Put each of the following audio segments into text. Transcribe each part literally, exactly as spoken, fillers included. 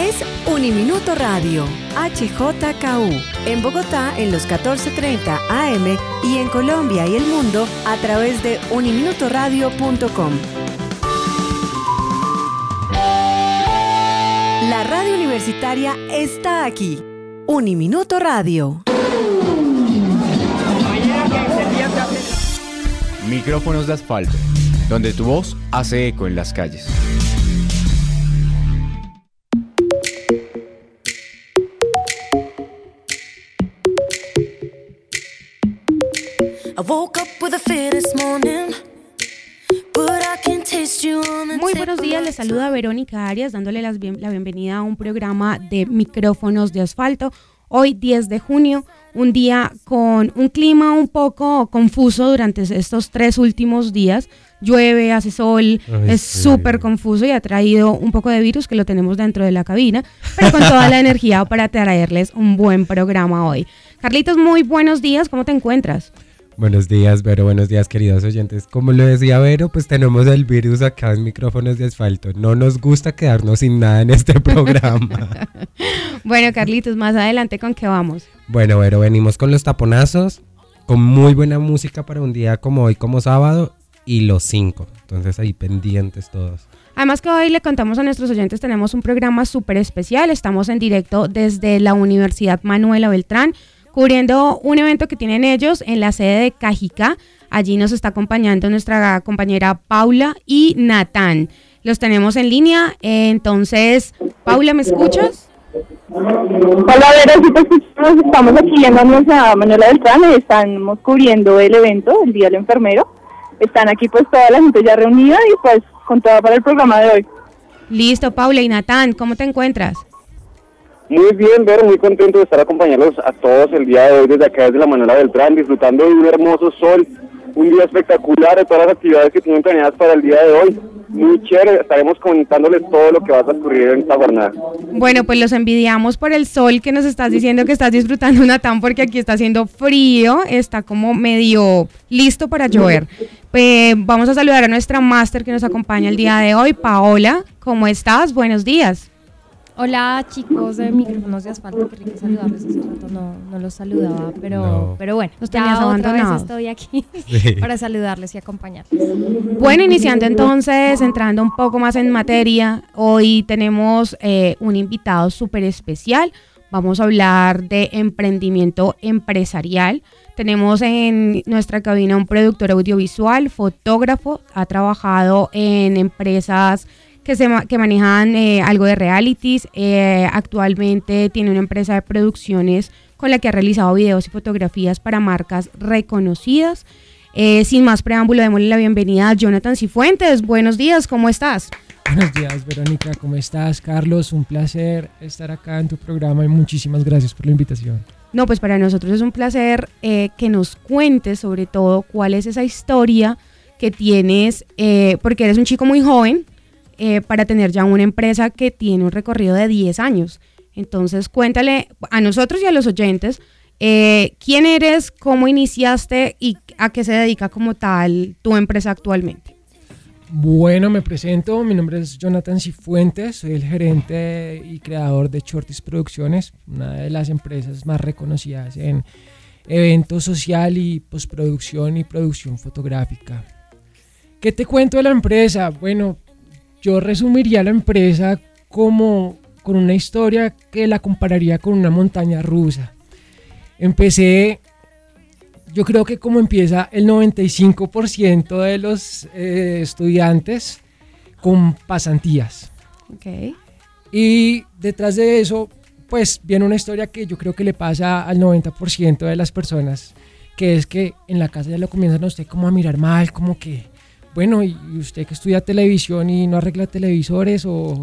es Uniminuto Radio, H J K U, en Bogotá en los catorce treinta A M y en Colombia y el mundo a través de uniminutoradio punto com. La radio universitaria está aquí. Uniminuto Radio. Micrófonos de asfalto, donde tu voz hace eco en las calles. Muy buenos días, les saluda Verónica Arias dándole las bien, la bienvenida a un programa de Micrófonos de Asfalto. Hoy diez de junio, un día con un clima un poco confuso durante estos tres últimos días. Llueve, hace sol, Ay, es súper sí. confuso y ha traído un poco de virus que lo tenemos dentro de la cabina, pero con toda la energía para traerles un buen programa hoy. Carlitos, muy buenos días, ¿cómo te encuentras? Buenos días, Vero, buenos días, queridos oyentes. Como lo decía Vero, pues tenemos el virus acá en Micrófonos de Asfalto. No nos gusta quedarnos sin nada en este programa. Bueno, Carlitos, más adelante, ¿con qué vamos? Bueno, Vero, venimos con los taponazos, con muy buena música para un día como hoy, como sábado, y los cinco. Entonces ahí pendientes todos. Además que hoy le contamos a nuestros oyentes, tenemos un programa súper especial. Estamos en directo desde la Universidad Manuela Beltrán, cubriendo un evento que tienen ellos en la sede de Cajicá. Allí nos está acompañando nuestra compañera Paula y Natán. Los tenemos en línea. Entonces, Paula, ¿me escuchas? Hola, Vera, si te escuchamos, estamos aquí en nuestra Manuela Beltrán y estamos cubriendo el evento, el Día del Enfermero. Están aquí pues toda la gente ya reunida y pues con todo para el programa de hoy. Listo, Paula y Natán, ¿cómo te encuentras? Muy bien, Ver, muy contento de estar acompañándolos a todos el día de hoy desde acá, desde la Manuela Beltrán, disfrutando de un hermoso sol, un día espectacular de todas las actividades que tienen planeadas para el día de hoy. Muy chévere, estaremos contándoles todo lo que va a ocurrir en esta jornada. Bueno, pues los envidiamos por el sol que nos estás diciendo que estás disfrutando, Natán, porque aquí está haciendo frío, está como medio listo para llover. Eh, vamos a saludar a nuestra máster que nos acompaña el día de hoy, Paola. ¿Cómo estás? Buenos días. Hola chicos de Micrófonos de Asfalto, qué rico saludarles, hace rato no, no los saludaba, pero, no. pero bueno, Nos tenías otra vez estoy aquí sí. para saludarles y acompañarles. Bueno, iniciando entonces, entrando un poco más en materia, hoy tenemos eh, un invitado súper especial. Vamos a hablar de emprendimiento empresarial. Tenemos en nuestra cabina un productor audiovisual, fotógrafo, ha trabajado en empresas que, se, que manejan eh, algo de realities. Eh, actualmente tiene una empresa de producciones con la que ha realizado videos y fotografías para marcas reconocidas. Eh, sin más preámbulo, démosle la bienvenida a Jonathan Cifuentes. Buenos días, ¿cómo estás? Buenos días, Verónica, ¿cómo estás? Carlos, un placer estar acá en tu programa y muchísimas gracias por la invitación. No, pues para nosotros es un placer eh, que nos cuentes sobre todo cuál es esa historia que tienes, eh, porque eres un chico muy joven, eh, para tener ya una empresa que tiene un recorrido de diez años. Entonces cuéntale a nosotros y a los oyentes eh, quién eres, cómo iniciaste y a qué se dedica como tal tu empresa actualmente. Bueno, me presento, mi nombre es Jonathan Cifuentes, soy el gerente y creador de Shorties Producciones, una de las empresas más reconocidas en eventos social y postproducción y producción fotográfica. ¿Qué te cuento de la empresa? Bueno, yo resumiría la empresa como con una historia que la compararía con una montaña rusa. Empecé, yo creo que como empieza el noventa y cinco por ciento de los eh, estudiantes, con pasantías. Okay. Y detrás de eso, pues viene una historia que yo creo que le pasa al noventa por ciento de las personas, que es que en la casa ya lo comienzan a usted como a mirar mal, como que, bueno, y usted que estudia televisión y no arregla televisores o...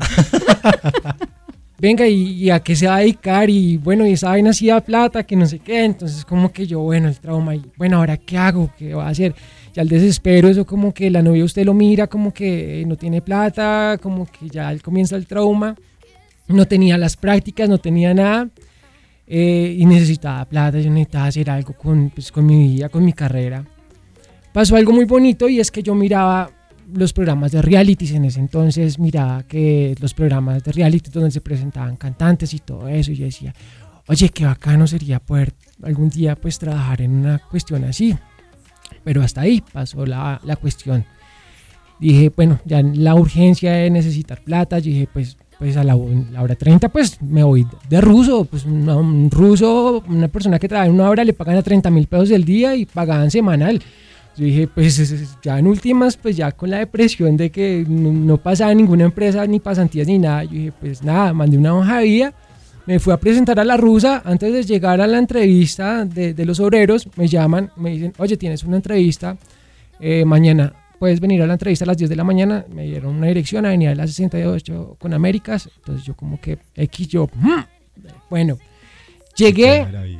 Venga, ¿y, ¿y a qué se va a dedicar? Y bueno, y esa vaina sí da plata, que no sé qué. Entonces como que yo, bueno, el trauma, y bueno, ¿ahora qué hago? ¿Qué va a hacer? Ya el desespero, eso como que la novia usted lo mira como que no tiene plata, como que ya él comienza el trauma. No tenía las prácticas, no tenía nada. Eh, y necesitaba plata, yo necesitaba hacer algo con, pues, con mi vida, con mi carrera. Pasó algo muy bonito y es que yo miraba los programas de realities. En ese entonces miraba que los programas de reality donde se presentaban cantantes y todo eso, y yo decía, oye, qué bacano sería poder algún día pues trabajar en una cuestión así. Pero hasta ahí pasó la, la cuestión. Dije, bueno, ya la urgencia de necesitar plata, yo dije, pues, pues a la, la hora treinta, pues me voy de ruso. Pues un, un ruso, una persona que trabaja en una hora le pagan a treinta mil pesos el día y pagaban semanal. Yo dije, pues ya en últimas, pues ya con la depresión de que no, no pasaba ninguna empresa, ni pasantías, ni nada. Yo dije, pues nada, mandé una hoja de vida, me fui a presentar a la rusa. Antes de llegar a la entrevista de, de los obreros, me llaman, me dicen, oye, tienes una entrevista eh, mañana, puedes venir a la entrevista a las diez de la mañana. Me dieron una dirección, Avenida de la sesenta y ocho con Américas. Entonces yo como que X, yo, ¡mmm! Bueno, llegué,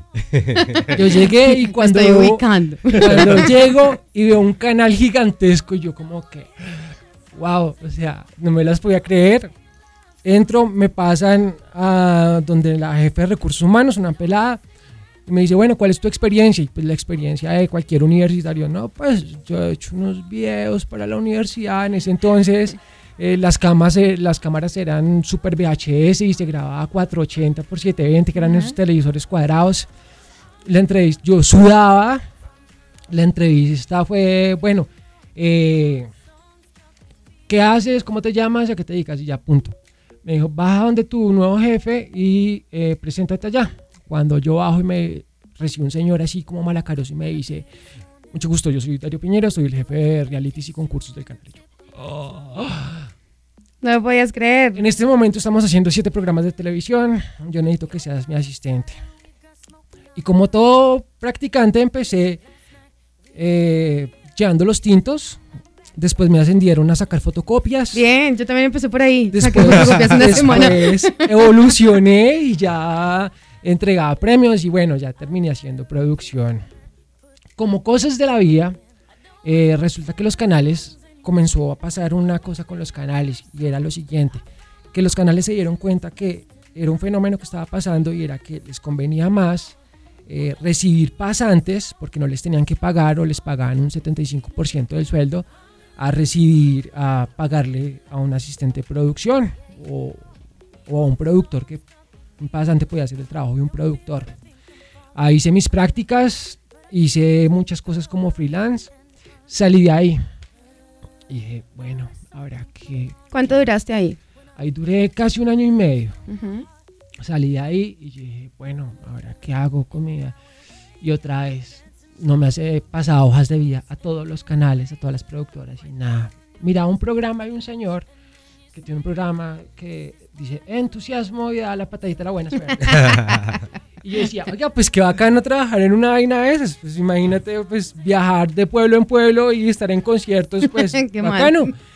yo llegué y cuando, estoy ubicando. cuando llego y veo un canal gigantesco, y yo como que, wow, o sea, no me las podía creer. Entro, me pasan a donde la jefe de recursos humanos, una pelada, y me dice, bueno, ¿cuál es tu experiencia? Y pues la experiencia de cualquier universitario, no, pues yo he hecho unos videos para la universidad. En ese entonces eh, las, camas, eh, las cámaras eran super V H S y se grababa a cuatrocientos ochenta por setecientos veinte, que eran uh-huh. esos televisores cuadrados. La entrevista, yo sudaba. La entrevista fue, bueno, eh, ¿qué haces? ¿Cómo te llamas? ¿A qué te dedicas? Y ya, punto. Me dijo, baja donde tu nuevo jefe y eh, preséntate allá. Cuando yo bajo y me recibe un señor así como malacaroso y me dice, mucho gusto, yo soy Darío Piñero, soy el jefe de realities y concursos del canal. Y yo, oh. No me podías creer. En este momento estamos haciendo siete programas de televisión, yo necesito que seas mi asistente. Y como todo practicante empecé eh, llevando los tintos. Después me ascendieron a sacar fotocopias. Bien, yo también empecé por ahí. Después, Saqué fotocopias una semana. Después evolucioné y ya entregaba premios y bueno, ya terminé haciendo producción. Como cosas de la vida, eh, resulta que los canales, comenzó a pasar una cosa con los canales y era lo siguiente, que los canales se dieron cuenta que era un fenómeno que estaba pasando y era que les convenía más eh, recibir pasantes porque no les tenían que pagar o les pagaban un setenta y cinco por ciento del sueldo a recibir, a pagarle a un asistente de producción o, o a un productor, que un pasante podía hacer el trabajo de un productor. Ahí hice mis prácticas, hice muchas cosas como freelance, salí de ahí y dije, bueno, habrá que... ¿Cuánto duraste ahí? Ahí duré casi un año y medio. Uh-huh. Salí de ahí y dije, bueno, ahora qué hago con mi vida. Y otra vez, no me hace pasar hojas de vida a todos los canales, a todas las productoras y nada. Miraba un programa de un señor que tiene un programa que dice entusiasmo y da la patadita a la buena suerte. Y yo decía, oiga, pues qué bacano trabajar en una vaina de esas. Pues imagínate, pues viajar de pueblo en pueblo y estar en conciertos, pues bacano. Mal.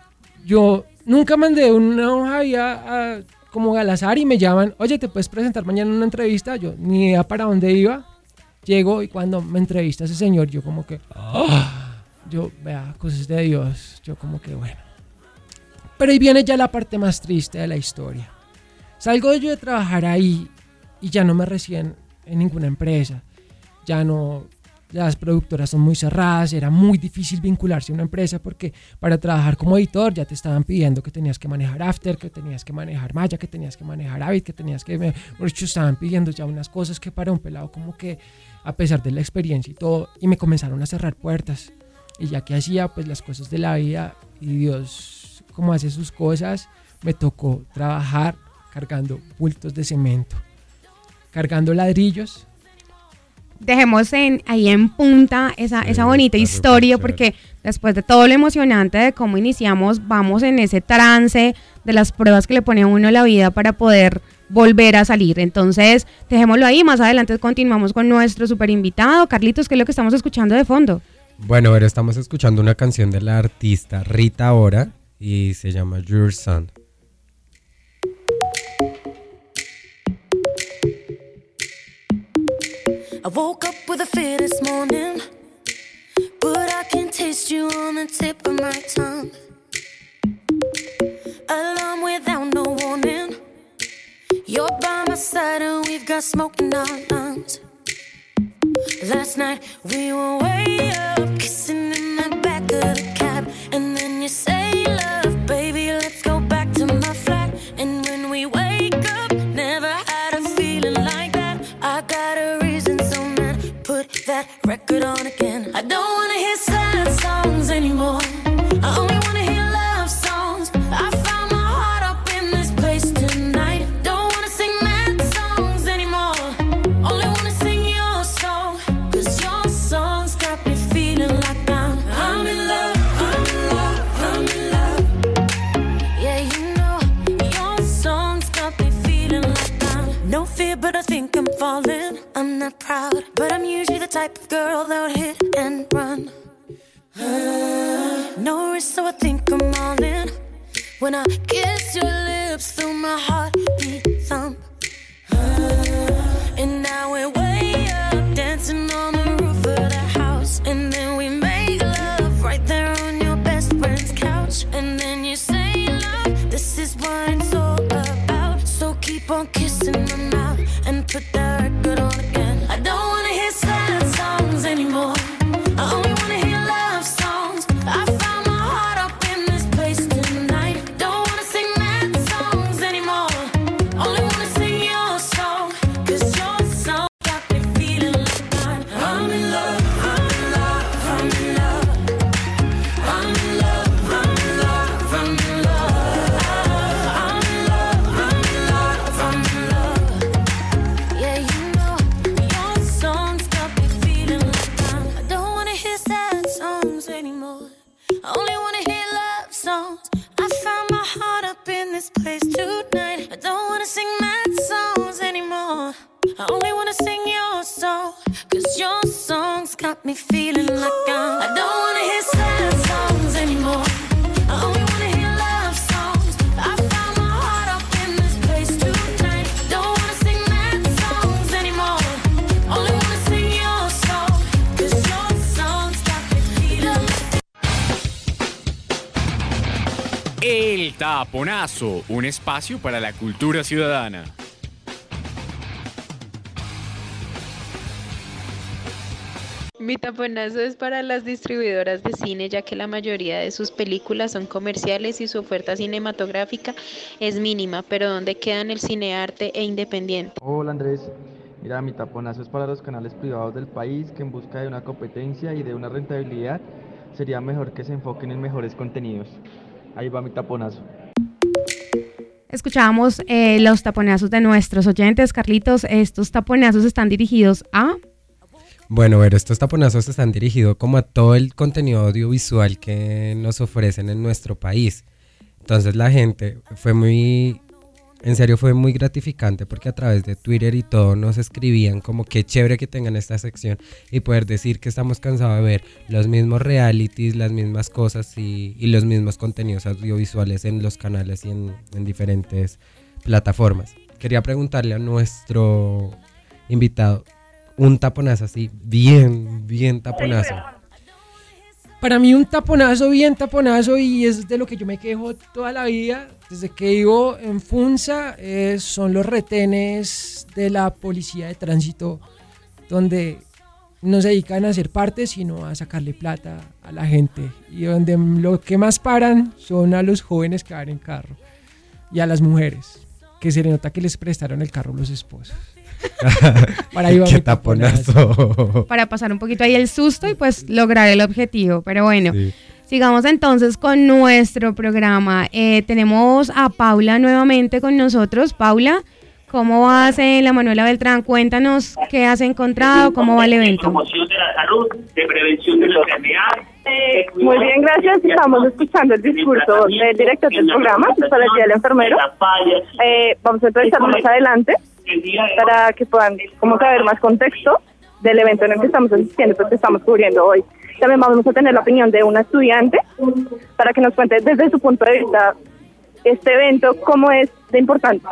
Yo nunca mandé una hoja de vida a, como al azar y me llaman, oye, ¿te puedes presentar mañana en una entrevista? Yo ni idea para dónde iba. Llego y cuando me entrevista ese señor, yo como que, oh, yo, vea, cosas de Dios, yo como que, bueno. Pero ahí viene ya la parte más triste de la historia. Salgo yo de trabajar ahí y ya no me reciben en ninguna empresa. Ya no, las productoras son muy cerradas, era muy difícil vincularse a una empresa porque para trabajar como editor ya te estaban pidiendo que tenías que manejar After, que tenías que manejar Maya, que tenías que manejar Avid, que tenías que... Por hecho, estaban pidiendo ya unas cosas que para un pelado como que, a pesar de la experiencia y todo, y me comenzaron a cerrar puertas. Y ya que hacía, pues las cosas de la vida y Dios, como hace sus cosas, me tocó trabajar cargando bultos de cemento, cargando ladrillos. Dejemos en, ahí en punta esa, sí, esa bonita historia, porque después de todo lo emocionante de cómo iniciamos, vamos en ese trance de las pruebas que le pone a uno la vida para poder volver a salir. Entonces, dejémoslo ahí, más adelante continuamos con nuestro super invitado. Carlitos, ¿qué es lo que estamos escuchando de fondo? Bueno, ahora estamos escuchando una canción de la artista Rita Ora y se llama Your Son. I woke up with a fear this morning, but I can taste you on the tip of my tongue. Alarm without no warning, you're by my side and we've got smoke in our lungs. Last night we were way up, kissing in the back of the cab, and then you say love, baby, let's go back to my flat. And when we wake up, never had a feeling like that. I got a reason, so man, put that record on again. I don't wanna hear sad songs anymore. I only wanna hear love songs. I found my heart up in this place tonight. Don't wanna sing mad songs anymore. Only wanna sing your song. Cause your songs got me feeling like I'm I'm in love, I'm in love, I'm in love. Yeah, you know, your songs got me feeling like I'm no fear, but I think I'm falling. I'm not proud, but I'm usually the type of girl that would hit and run. No risk, so I think I'm all in. When I kiss your lips, feel my heartbeat thump. And now we're way up, dancing on the roof of the house. And then we make love right there on your best friend's couch. And then you say, love, this is what it's all about. So keep on kissing my mouth and put that record on again. I don't wanna hear sad songs anymore. I only wanna hear love songs. I found my heart up in this place tonight. Don't wanna sing mad songs anymore. Only wanna sing your song. Cause your song got me feeling like I'm I'm in love, I'm in love, I'm in love. I'm in love, I'm in love, I'm in love. I'm in love, I'm in love, I'm in love. Yeah, you know, your songs got me feeling like I'm I don't wanna hear sad songs anymore. I only wanna hear love songs. I found my heart up in this place tonight. I don't wanna sing mad songs anymore. I only wanna sing your song. Cause your songs got me feeling like I'm I don't wanna hear sad songs anymore. I only wanna hear love songs. I found my heart up in this place tonight. Don't wanna sing mad songs anymore. Only wanna sing your song. Cause your songs got me feeling like El Taponazo, un espacio para la cultura ciudadana. Mi taponazo es para las distribuidoras de cine, ya que la mayoría de sus películas son comerciales y su oferta cinematográfica es mínima, pero ¿dónde quedan el cinearte e independiente? Hola Andrés, mira, mi taponazo es para los canales privados del país que en busca de una competencia y de una rentabilidad sería mejor que se enfoquen en mejores contenidos. Ahí va mi taponazo. Escuchábamos eh, los taponazos de nuestros oyentes. Carlitos, estos taponazos están dirigidos a... Bueno, pero estos taponazos están dirigidos como a todo el contenido audiovisual que nos ofrecen en nuestro país. Entonces la gente fue muy, en serio fue muy gratificante porque a través de Twitter y todo nos escribían como qué chévere que tengan esta sección y poder decir que estamos cansados de ver los mismos realities, las mismas cosas y, y los mismos contenidos audiovisuales en los canales y en, en diferentes plataformas. Quería preguntarle a nuestro invitado un taponazo así, bien, bien taponazo. Para mí un taponazo, bien taponazo, y es de lo que yo me quejo toda la vida, desde que vivo en Funza, eh, son los retenes de la policía de tránsito, donde no se dedican a hacer parte, sino a sacarle plata a la gente, y donde lo que más paran son a los jóvenes que van en carro, y a las mujeres, que se le nota que les prestaron el carro los esposos. Para ahí va Qué taponazo. taponazo. Para pasar un poquito ahí el susto y pues lograr el objetivo. Pero bueno, sí. Sigamos entonces con nuestro programa. Eh, tenemos a Paula nuevamente con nosotros. Paula, ¿cómo vas en la Manuela Beltrán? Cuéntanos qué has encontrado, cómo va el evento. Promoción de la salud, de prevención de la enfermedad. Eh, muy bien, gracias. Estamos escuchando el discurso del director del programa para el Día del Enfermero. Eh, vamos a entrevistarlo más adelante para que puedan como saber más contexto del evento en el que estamos asistiendo, pues que estamos cubriendo hoy. También vamos a tener la opinión de una estudiante para que nos cuente desde su punto de vista este evento, cómo es de importante.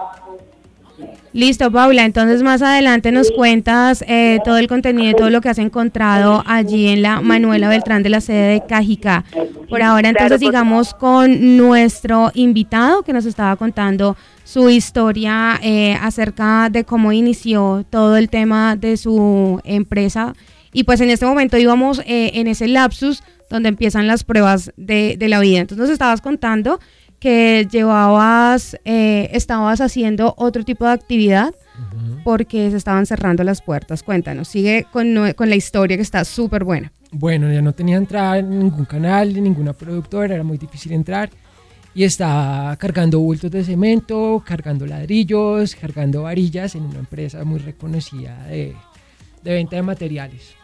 Listo, Paula, entonces más adelante nos cuentas eh, todo el contenido y todo lo que has encontrado allí en la Manuela Beltrán de la sede de Cajicá. Por ahora entonces sigamos con nuestro invitado que nos estaba contando su historia eh, acerca de cómo inició todo el tema de su empresa. Y pues en este momento íbamos eh, en ese lapsus donde empiezan las pruebas de, de la vida. Entonces nos estabas contando que llevabas, eh, estabas haciendo otro tipo de actividad porque se estaban cerrando las puertas. Cuéntanos, sigue con, con la historia que está súper buena. Bueno, ya no tenía entrada en ningún canal, ni ninguna productora, era muy difícil entrar. Y estaba cargando bultos de cemento, cargando ladrillos, cargando varillas en una empresa muy reconocida de, de venta de materiales.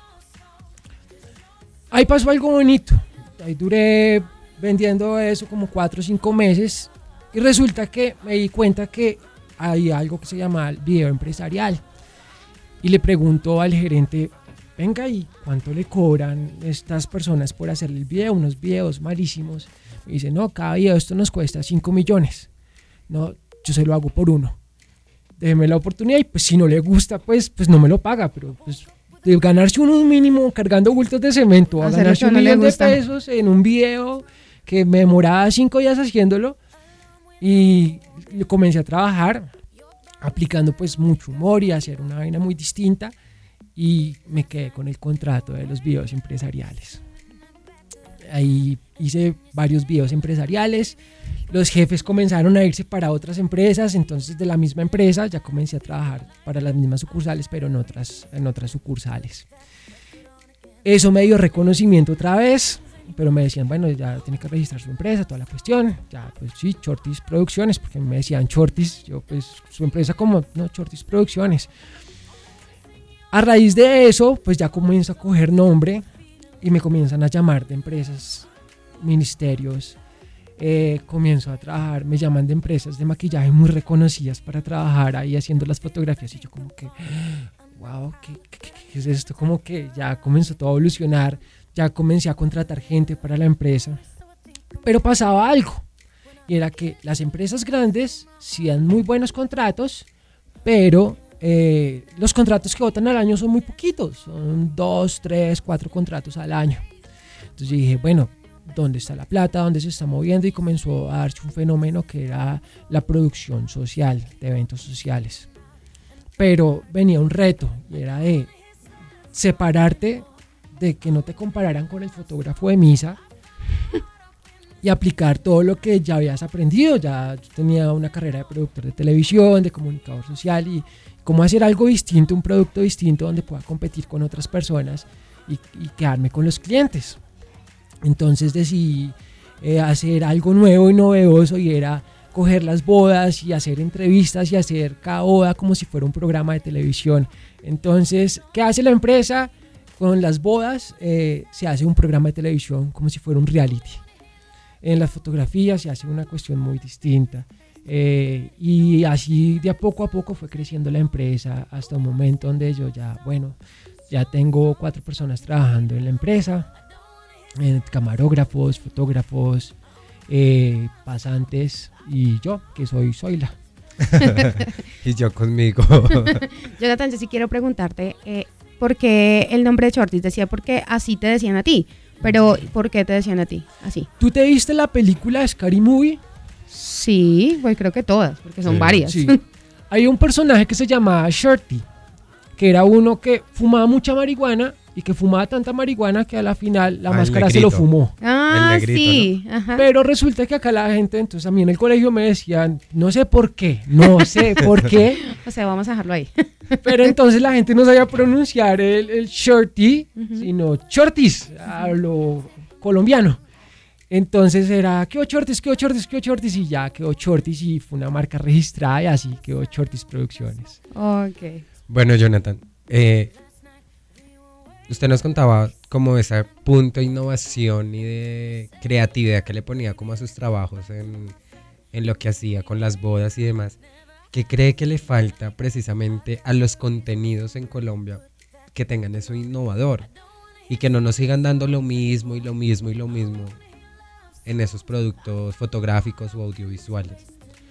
Ahí pasó algo bonito. Ahí duré vendiendo eso como cuatro o cinco meses y resulta que me di cuenta que hay algo que se llama video empresarial. Y le pregunto al gerente, venga, ¿y cuánto le cobran estas personas por hacerle el video? Unos videos malísimos. Me dice, no, cada video esto nos cuesta cinco millones. No, yo se lo hago por uno. Déjeme la oportunidad y pues si no le gusta, pues, pues no me lo paga. Pero pues de ganarse uno un mínimo cargando bultos de cemento, a ganarse un millón de pesos en un video que me demoraba cinco días haciéndolo. Y comencé a trabajar aplicando pues mucho humor y hacer una vaina muy distinta. Y me quedé con el contrato de los videos empresariales. Ahí hice varios videos empresariales, los jefes comenzaron a irse para otras empresas, entonces de la misma empresa ya comencé a trabajar para las mismas sucursales, pero en otras, en otras sucursales. Eso me dio reconocimiento otra vez, pero me decían, bueno, ya tiene que registrar su empresa, toda la cuestión, ya pues sí, Chortis Producciones, porque me decían Chortis, yo pues su empresa como, no, Chortis Producciones. A raíz de eso, pues ya comienzo a coger nombre, y me comienzan a llamar de empresas, ministerios, eh, comienzo a trabajar, me llaman de empresas de maquillaje muy reconocidas para trabajar ahí haciendo las fotografías y yo como que, wow, ¿qué, qué, qué es esto? Como que ya comenzó todo a evolucionar, ya comencé a contratar gente para la empresa, pero pasaba algo, y era que las empresas grandes sí dan muy buenos contratos, pero Eh, los contratos que votan al año son muy poquitos, son dos, tres, cuatro contratos al año. Entonces yo dije, bueno, ¿dónde está la plata? ¿Dónde se está moviendo? Y comenzó a darse un fenómeno que era la producción social, de eventos sociales. Pero venía un reto y era de separarte, de que no te compararan con el fotógrafo de misa y aplicar todo lo que ya habías aprendido. Ya tenía una carrera de productor de televisión, de comunicador social y cómo hacer algo distinto, un producto distinto donde pueda competir con otras personas y, y quedarme con los clientes. Entonces decidí eh, hacer algo nuevo y novedoso y era coger las bodas y hacer entrevistas y hacer cada boda como si fuera un programa de televisión. Entonces, ¿qué hace la empresa? Con las bodas eh, se hace un programa de televisión como si fuera un reality. En las fotografías se hace una cuestión muy distinta. Eh, y así de a poco a poco fue creciendo la empresa hasta un momento donde yo ya, bueno, ya tengo cuatro personas trabajando en la empresa, eh, camarógrafos, fotógrafos, eh, pasantes y yo, que soy Zoila. Y yo conmigo. Jonathan, yo sí quiero preguntarte, eh, ¿por qué el nombre de Chortis? Decía porque así te decían a ti, pero ¿por qué te decían a ti así? ¿Tú te viste la película Scary Movie? Sí, pues creo que todas, porque son sí, varias. Sí. Hay un personaje que se llamaba Shorty, que era uno que fumaba mucha marihuana y que fumaba tanta marihuana que a la final la ah, máscara se lo fumó. Ah, negrito, sí. ¿no? Ajá. Pero resulta que acá la gente, entonces a mí en el colegio me decían, no sé por qué, no sé por qué. O sea, vamos a dejarlo ahí. Pero entonces la gente no sabía pronunciar el, el Shorty, uh-huh. sino Chortis, a lo colombiano. Entonces era, quedó Chortis, quedó Chortis, quedó Chortis y ya quedó Chortis y fue una marca registrada y así quedó Chortis Producciones. Ok. Bueno, Jonathan, eh, usted nos contaba como ese punto de innovación y de creatividad que le ponía como a sus trabajos en, en lo que hacía con las bodas y demás. ¿Qué cree que le falta precisamente a los contenidos en Colombia que tengan eso innovador y que no nos sigan dando lo mismo y lo mismo y lo mismo en esos productos fotográficos o audiovisuales?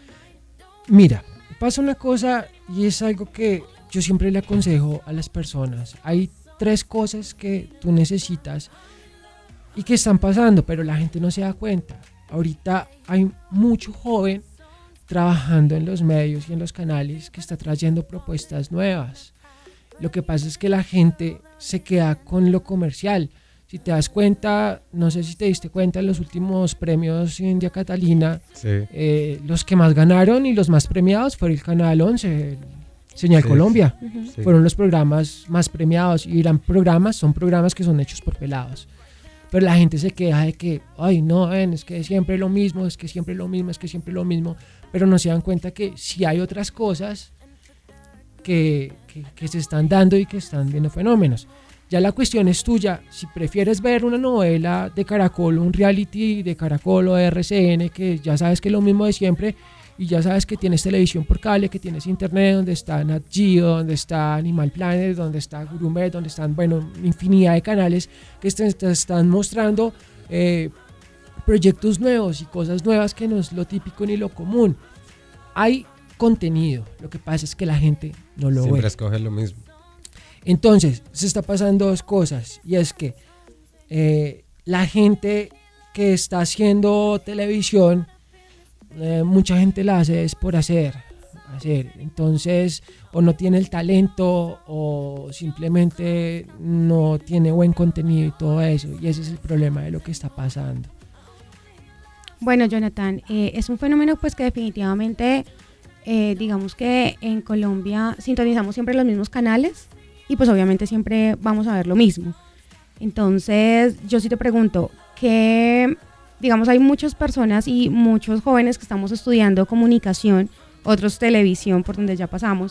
Mira, pasa una cosa y es algo que yo siempre le aconsejo a las personas. Hay tres cosas que tú necesitas y que están pasando, pero la gente no se da cuenta. Ahorita hay mucho joven trabajando en los medios y en los canales que está trayendo propuestas nuevas. Lo que pasa es que la gente se queda con lo comercial. Si te das cuenta, no sé si te diste cuenta, en los últimos premios India Catalina, sí. eh, los que más ganaron y los más premiados fue el Canal once, el Señal sí, Colombia. Uh-huh. Sí. Fueron los programas más premiados y eran programas, son programas que son hechos por pelados. Pero la gente se queja de que, ay, no, ven, es que siempre lo mismo, es que siempre lo mismo, es que siempre lo mismo. Pero no se dan cuenta que sí hay otras cosas que, que, que se están dando y que están viendo fenómenos. Ya la cuestión es tuya, si prefieres ver una novela de Caracol, un reality de Caracol o de R C N, que ya sabes que es lo mismo de siempre, y ya sabes que tienes televisión por cable, que tienes internet, donde está Nat Geo, donde está Animal Planet, donde está Gourmet, donde están, bueno, infinidad de canales que te, te están mostrando eh, proyectos nuevos y cosas nuevas que no es lo típico ni lo común. Hay contenido, lo que pasa es que la gente no lo ve. Siempre escoge lo mismo. Entonces, se está pasando dos cosas, y es que eh, la gente que está haciendo televisión, eh, mucha gente la hace es por hacer, hacer, entonces o no tiene el talento o simplemente no tiene buen contenido y todo eso, y ese es el problema de lo que está pasando. Bueno, Jonathan, eh, es un fenómeno pues que definitivamente, eh, digamos que en Colombia sintonizamos siempre los mismos canales, y pues obviamente siempre vamos a ver lo mismo. Entonces yo sí te pregunto, que digamos hay muchas personas y muchos jóvenes que estamos estudiando comunicación, otros televisión, por donde ya pasamos,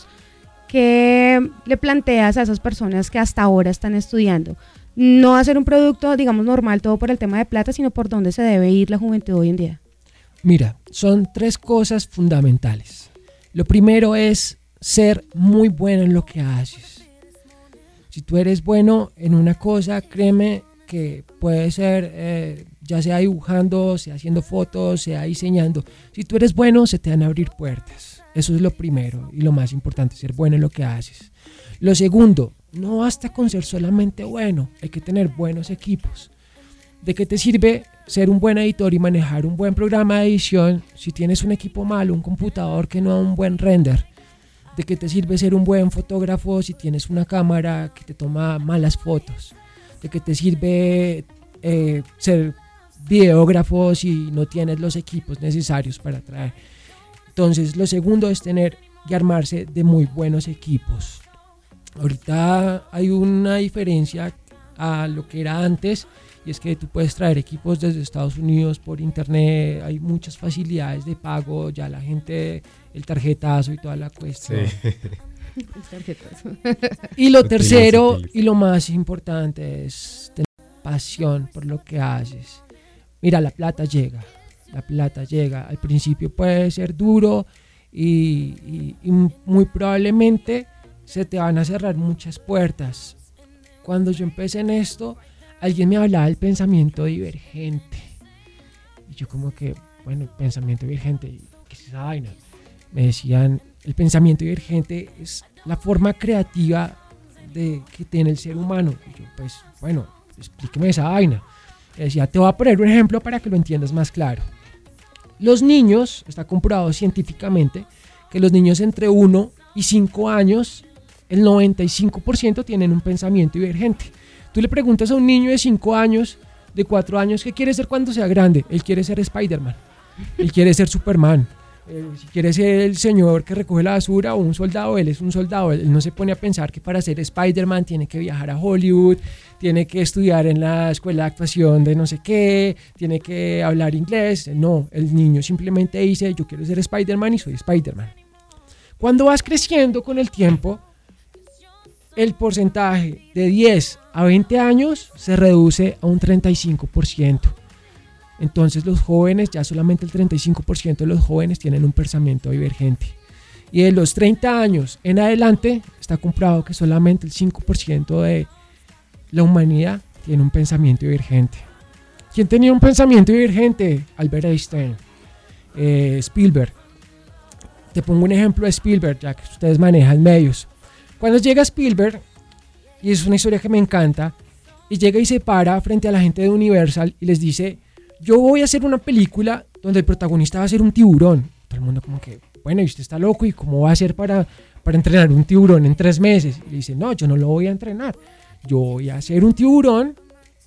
¿qué le planteas a esas personas que hasta ahora están estudiando? No hacer un producto, digamos, normal, todo por el tema de plata, sino por dónde se debe ir la juventud hoy en día. Mira, son tres cosas fundamentales. Lo primero es ser muy bueno en lo que haces. Si tú eres bueno en una cosa, créeme que puede ser, eh, ya sea dibujando, sea haciendo fotos, sea diseñando. Si tú eres bueno, se te van a abrir puertas. Eso es lo primero y lo más importante, ser bueno en lo que haces. Lo segundo, no basta con ser solamente bueno, hay que tener buenos equipos. ¿De qué te sirve ser un buen editor y manejar un buen programa de edición si tienes un equipo malo, un computador que no da un buen render? ¿De qué te sirve ser un buen fotógrafo si tienes una cámara que te toma malas fotos? ¿De qué te sirve eh, ser videógrafo si no tienes los equipos necesarios para traer? Entonces, lo segundo es tener y armarse de muy buenos equipos. Ahorita hay una diferencia a lo que era antes, y es que tú puedes traer equipos desde Estados Unidos por internet, hay muchas facilidades de pago, ya la gente, el tarjetazo y toda la cuestión. Sí. El tarjetazo. Y lo tercero y lo más importante es tener pasión por lo que haces. Mira, la plata llega, la plata llega. Al principio puede ser duro y, y, y muy probablemente se te van a cerrar muchas puertas. Cuando yo empecé en esto, alguien me hablaba del pensamiento divergente. Y yo como que, bueno, pensamiento divergente, ¿qué es esa vaina? Me decían, el pensamiento divergente es la forma creativa de, que tiene el ser humano. Y yo, pues, bueno, explíqueme esa vaina. Me decía, te voy a poner un ejemplo para que lo entiendas más claro. Los niños, está comprobado científicamente, que los niños entre uno y cinco años, el noventa y cinco por ciento tienen un pensamiento divergente. Tú le preguntas a un niño de cinco años, de cuatro años, ¿qué quiere ser cuando sea grande? Él quiere ser Spider-Man, él quiere ser Superman, él, si quiere ser el señor que recoge la basura o un soldado, él es un soldado. Él no se pone a pensar que para ser Spider-Man tiene que viajar a Hollywood, tiene que estudiar en la escuela de actuación de no sé qué, tiene que hablar inglés. No, el niño simplemente dice, yo quiero ser Spider-Man y soy Spider-Man. Cuando vas creciendo con el tiempo, el porcentaje de diez a veinte años se reduce a un treinta y cinco por ciento. Entonces los jóvenes, ya solamente el treinta y cinco por ciento de los jóvenes tienen un pensamiento divergente. Y de los treinta años en adelante, está comprobado que solamente el cinco por ciento de la humanidad tiene un pensamiento divergente. ¿Quién tenía un pensamiento divergente? Albert Einstein, eh, Spielberg. Te pongo un ejemplo de Spielberg, ya que ustedes manejan medios. Cuando llega Spielberg, y es una historia que me encanta, y llega y se para frente a la gente de Universal y les dice, yo voy a hacer una película donde el protagonista va a ser un tiburón. Todo el mundo como que, bueno, y usted está loco, ¿y cómo va a hacer para, para entrenar un tiburón en tres meses? Y le dice, no, yo no lo voy a entrenar. Yo voy a hacer un tiburón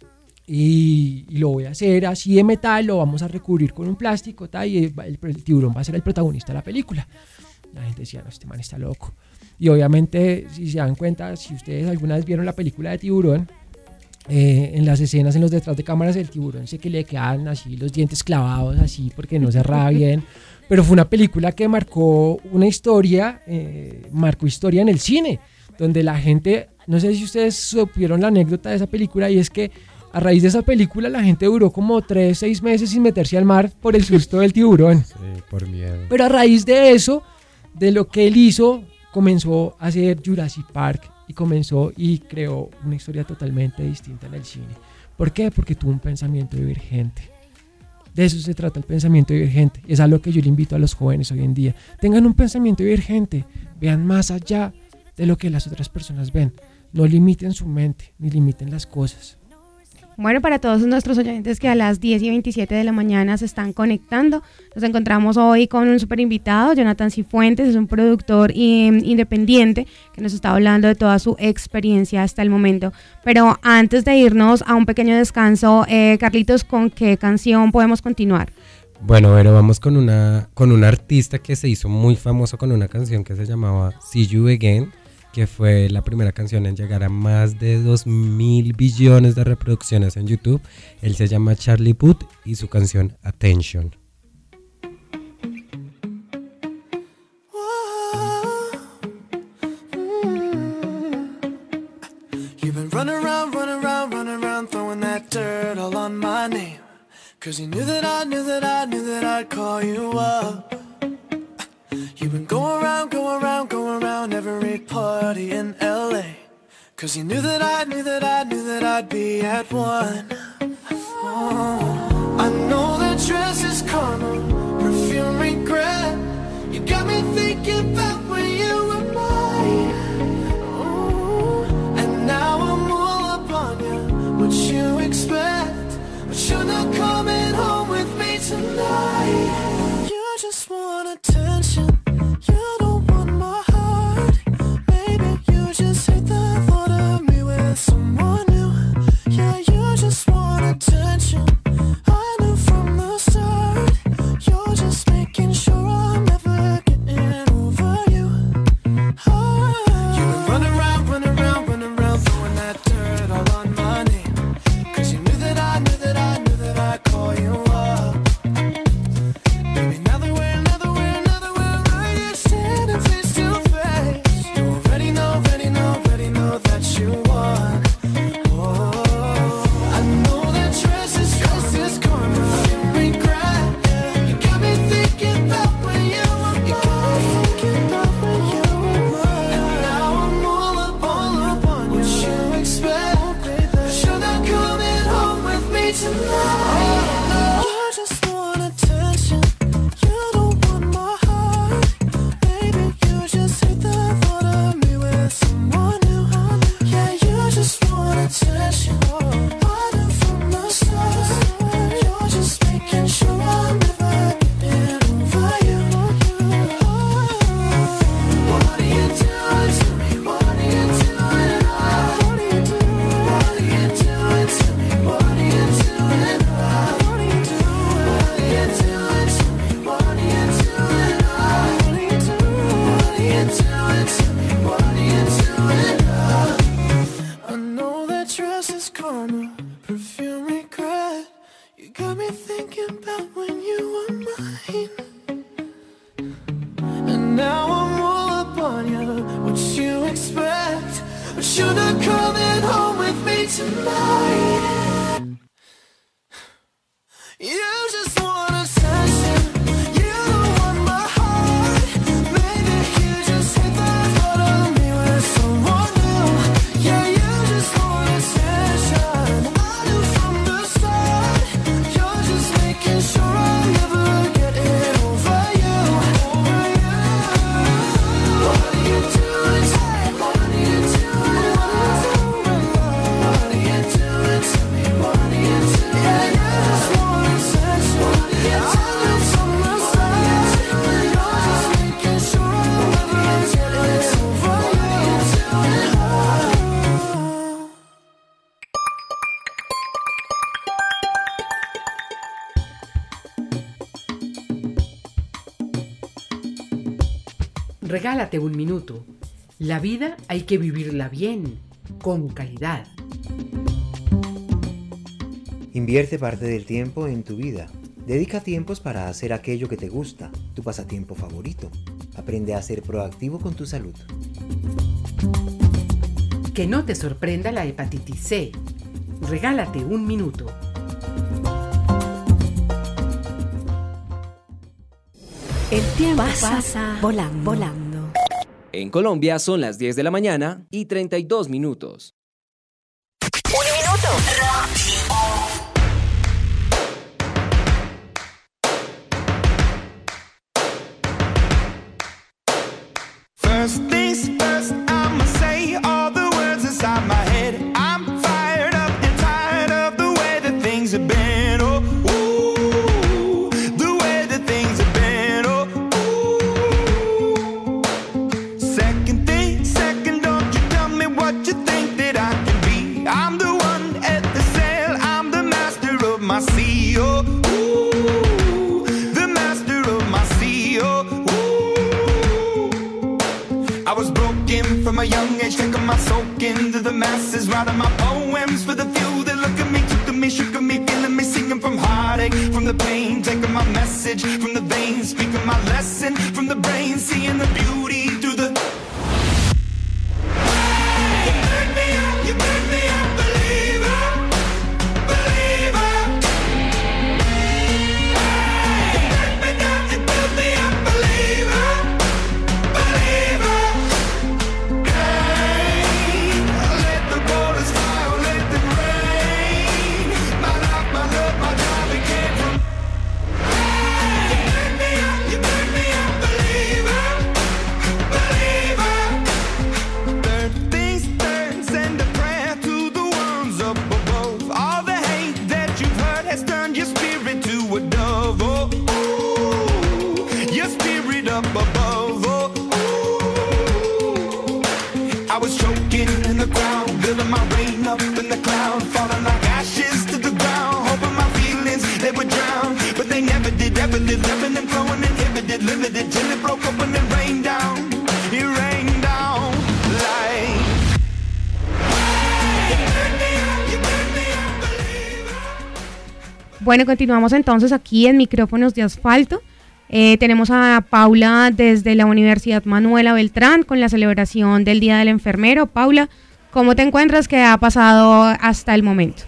y, y lo voy a hacer así de metal, lo vamos a recubrir con un plástico, tal, y el, el, el tiburón va a ser el protagonista de la película. La gente decía, no, este man está loco. Y obviamente, si se dan cuenta, si ustedes alguna vez vieron la película de Tiburón, eh, en las escenas, en los detrás de cámaras, el tiburón sé que le quedan así los dientes clavados, así porque no cerraba bien. Pero fue una película que marcó una historia, eh, marcó historia en el cine, donde la gente, no sé si ustedes supieron la anécdota de esa película, y es que a raíz de esa película la gente duró como tres, seis meses sin meterse al mar por el susto del tiburón. Sí, por miedo. Pero a raíz de eso, de lo que él hizo, comenzó a hacer Jurassic Park y comenzó y creó una historia totalmente distinta en el cine. ¿Por qué? Porque tuvo un pensamiento divergente. De eso se trata el pensamiento divergente. Es algo que yo le invito a los jóvenes hoy en día. Tengan un pensamiento divergente, vean más allá de lo que las otras personas ven. No limiten su mente, ni limiten las cosas. Bueno, para todos nuestros oyentes que a las diez y veintisiete de la mañana se están conectando, nos encontramos hoy con un super invitado, Jonathan Cifuentes, es un productor eh, independiente que nos está hablando de toda su experiencia hasta el momento. Pero antes de irnos a un pequeño descanso, eh, Carlitos, ¿con qué canción podemos continuar? Bueno, pero vamos con una con un artista que se hizo muy famoso con una canción que se llamaba See You Again, que fue la primera canción en llegar a más de dos mil billones de reproducciones en YouTube. Él se llama Charlie Puth y su canción Attention. You've been running around, running around, running around, throwing that dirt all on my name. Cause you knew that I knew that I knew that I'd call you up. You've been going around, going around, going around every party in L A. Cause you knew that I knew that I knew that I'd be at one. Oh, I know that dress is karma, perfume regret. You got me thinking about when you were mine. Oh, and now I'm all up on you, what you expect. But you're not coming home with me tonight. You just want attention. You don't want my heart. Maybe you just hate the thought of me with someone new. Yeah, you just want attention. I knew from the start. You're just making sure I'm never getting over you. Oh. You've been running around, running around, running around, throwing that dirt all on my name. Cause you knew that I knew that I knew that I'd call you up. Baby, now that we're, now that we're, now that we're right here standing face to face, you already know, already know, already know that you won. Oh, I know that dress is dress is karma, you regret. Yeah, you got me thinking about when you were mine. You got me thinking about when you were mine. And now I'm all up, all up on what you expect. But you're not coming home with me tonight. You just want attention. You don't want my heart. Baby, you just hate the thought of me with someone new. Yeah, you just want attention. I knew from the start. You're just making sure I'm never getting over you. What are you doing to me? What are you doing? What are you doing? What are you doing to me? What are you doing? What are you doing? What are you doing to me? What are you doing? What are you doing? What are you doing to me? What are you doing? I know that dress is karma, perfume regret. You got me thinking about when you were mine. And now I'm all up on you, what you expect. But you're not coming home with me tonight. You just want attention. You don't want my heart. Maybe you just hate the thought of me with someone new. Yeah, you just want attention. I knew from the start. You're just making sure I'm never getting over you. Over you. What are you doing? What are you doing? What are you doing? What are you doing to me? Regálate un minuto. La vida hay que vivirla bien, con calidad. Invierte parte del tiempo en tu vida. Dedica tiempos para hacer aquello que te gusta, tu pasatiempo favorito. Aprende a ser proactivo con tu salud. Que no te sorprenda la hepatitis C. Regálate un minuto. El tiempo pasa, pasa volando. volando. En Colombia son las diez de la mañana y treinta y dos minutos. Un minuto. First things first, I'ma say all the words inside my head. I'm fired up and tired of the way that things have been. Oh, ooh, the way that things have been. Oh, ooh. Second thing, second, don't you tell me what you think that I can be. I'm the one at the sail, I'm the master of my sea. Oh, ooh, the master of my sea. Oh, I was broken from a young age, taking my soak into the masses, writing my poems for the few that look at me, took at me, shook at me, feeling me, singing from heartache, from the pain, taking my message from the veins, speaking my lesson from the brain, seeing the beauty through the. You burn me up, you burn me up, believer, believer. You burn me down, you build me up, believer. Bueno, continuamos entonces aquí en Micrófonos de Asfalto. Eh, tenemos a Paula desde la Universidad Manuela Beltrán con la celebración del Día del Enfermero. Paula, ¿cómo te encuentras? ¿Qué ha pasado hasta el momento?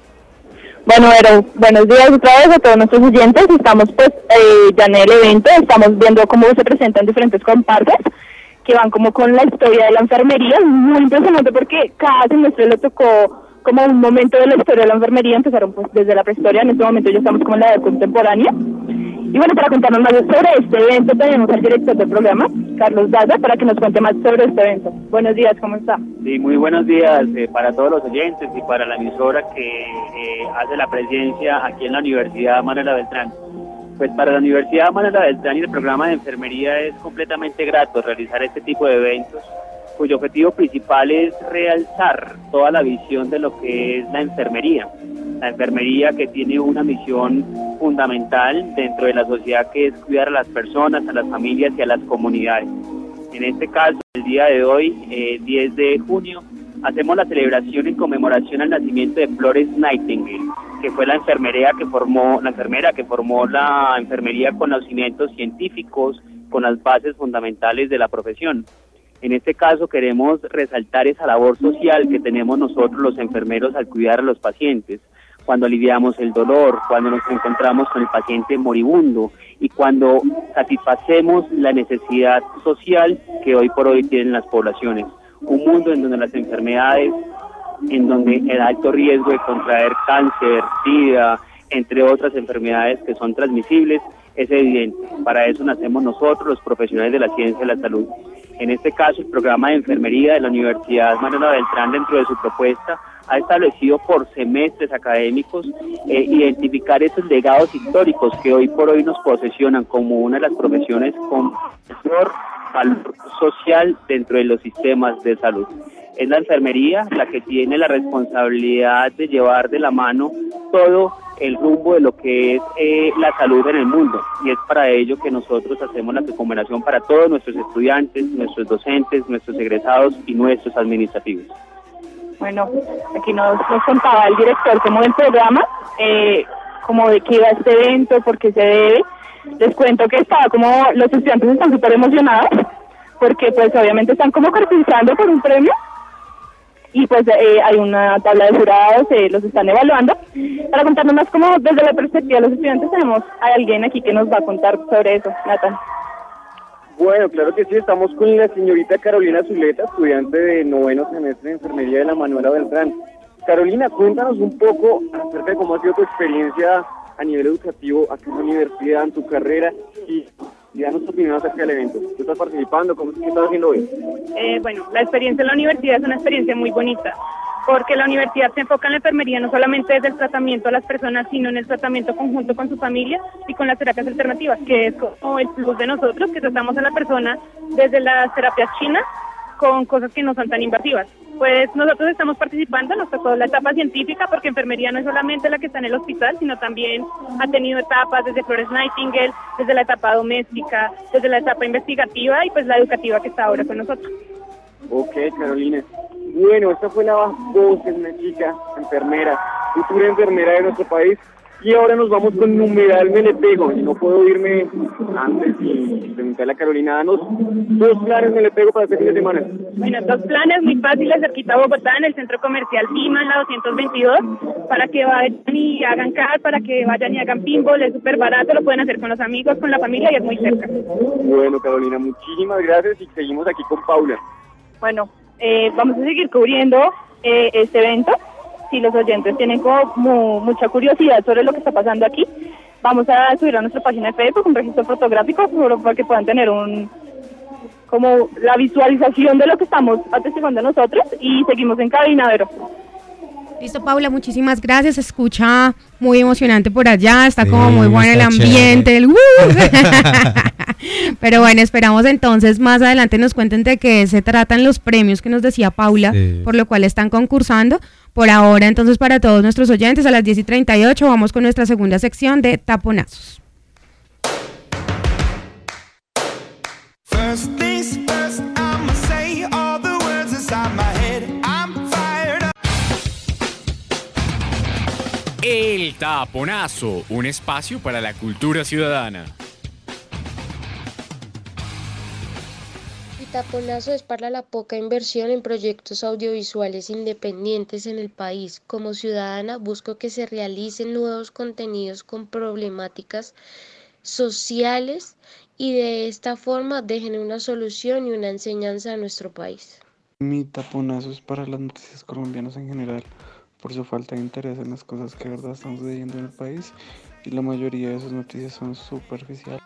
Bueno, Vero, buenos días otra vez a todos nuestros oyentes. Estamos pues eh, ya en el evento, estamos viendo cómo se presentan diferentes compartes que van como con la historia de la enfermería. Muy impresionante porque cada semestre le tocó como un momento de la historia de la enfermería. Empezaron pues desde la prehistoria, en este momento ya estamos como en la edad contemporánea. Y bueno, para contarnos más sobre este evento tenemos al director del programa, Carlos Daza, para que nos cuente más sobre este evento. Buenos días, ¿cómo está? Sí, muy buenos días eh, para todos los oyentes y para la emisora que eh, hace la presencia aquí en la Universidad Manuela Beltrán. Pues para la Universidad Manuela Beltrán y el programa de enfermería es completamente grato realizar este tipo de eventos, cuyo objetivo principal es realzar toda la visión de lo que es la enfermería. La enfermería que tiene una misión fundamental dentro de la sociedad, que es cuidar a las personas, a las familias y a las comunidades. En este caso, el día de hoy, eh, diez de junio, hacemos la celebración en conmemoración al nacimiento de Florence Nightingale, que fue la enfermera que formó, la enfermera que formó la enfermería con los cimientos científicos, con las bases fundamentales de la profesión. En este caso queremos resaltar esa labor social que tenemos nosotros los enfermeros al cuidar a los pacientes, cuando aliviamos el dolor, cuando nos encontramos con el paciente moribundo y cuando satisfacemos la necesidad social que hoy por hoy tienen las poblaciones. Un mundo en donde las enfermedades, en donde el alto riesgo de contraer cáncer, SIDA, entre otras enfermedades que son transmisibles, es evidente. Para eso nacemos nosotros, los profesionales de la ciencia de la salud. En este caso, el programa de enfermería de la Universidad Manuela Beltrán, dentro de su propuesta, ha establecido por semestres académicos eh, identificar esos legados históricos que hoy por hoy nos posesionan como una de las profesiones con mayor valor social dentro de los sistemas de salud. es la enfermería la que tiene la responsabilidad de llevar de la mano todo el rumbo de lo que es eh, la salud en el mundo, y es para ello que nosotros hacemos la conmemoración para todos nuestros estudiantes, nuestros docentes, nuestros egresados y nuestros administrativos. Bueno, aquí nos, nos contaba el director como del programa, eh, como de qué iba este evento, por qué se debe. Les cuento que estaba como, los estudiantes están súper emocionados, porque pues obviamente están como participando por un premio, y pues eh, hay una tabla de jurados, eh, los están evaluando. Para contarnos más como desde la perspectiva de los estudiantes, tenemos a alguien aquí que nos va a contar sobre eso. Nathan. Bueno, claro que sí, estamos con la señorita Carolina Zuleta, estudiante de noveno semestre de enfermería de la Manuela Beltrán. Carolina, cuéntanos un poco acerca de cómo ha sido tu experiencia a nivel educativo aquí en la universidad, en tu carrera, y, y danos tu opinión acerca del evento. ¿Tú estás participando? ¿Cómo qué estás haciendo hoy? Eh, bueno, la experiencia en la universidad es una experiencia muy bonita, porque la universidad se enfoca en la enfermería no solamente desde el tratamiento a las personas, sino en el tratamiento conjunto con su familia y con las terapias alternativas, que es como el plus de nosotros, que tratamos a la persona desde las terapias chinas con cosas que no son tan invasivas. Pues nosotros estamos participando, nos tocó la etapa científica, porque enfermería no es solamente la que está en el hospital, sino también ha tenido etapas desde Florence Nightingale, desde la etapa doméstica, desde la etapa investigativa y pues la educativa que está ahora con nosotros. Ok, Carolina. Bueno, esta fue la voz de una chica enfermera, futura enfermera de nuestro país. Y ahora nos vamos con numeral me le pego. Y no puedo irme antes y preguntarle a Carolina, danos dos planes me le pego para este fin de semana. Bueno, dos planes muy fáciles, cerquita a Bogotá, en el centro comercial Lima, en la doscientos veintidós, para que vayan y hagan car, para que vayan y hagan pinball, es súper barato, lo pueden hacer con los amigos, con la familia y es muy cerca. Bueno, Carolina, muchísimas gracias y seguimos aquí con Paula. Bueno, eh, vamos a seguir cubriendo eh, este evento. Si los oyentes tienen como mu- mucha curiosidad sobre lo que está pasando aquí, vamos a subir a nuestra página de Facebook un registro fotográfico para que puedan tener un como la visualización de lo que estamos atestiguando nosotros, y seguimos en cabina, Vero. Listo, Paula, muchísimas gracias. Se escucha muy emocionante por allá, está Sí, como muy bueno el está ambiente, el ¡uh! Pero bueno, esperamos entonces más adelante nos cuenten de qué se tratan los premios que nos decía Paula, Sí. por lo cual están concursando. Por ahora, entonces, para todos nuestros oyentes, a las diez y treinta y ocho vamos con nuestra segunda sección de taponazos. First things first, I'ma say all the words inside my head. I'm fired up. El Taponazo, un espacio para la cultura ciudadana. El taponazo es para la poca inversión en proyectos audiovisuales independientes en el país. Como ciudadana busco que se realicen nuevos contenidos con problemáticas sociales y de esta forma dejen una solución y una enseñanza a nuestro país. Mi taponazo es para las noticias colombianas en general, por su falta de interés en las cosas que de verdad están sucediendo en el país, y la mayoría de esas noticias son superficiales.